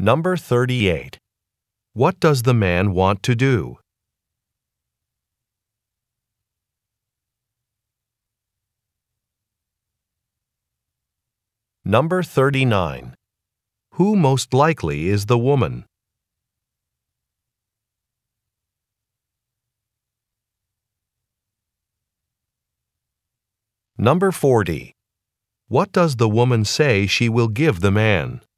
Number 38. What does the man want to do? Number 39. Who most likely is the woman? Number 40. What does the woman say she will give the man?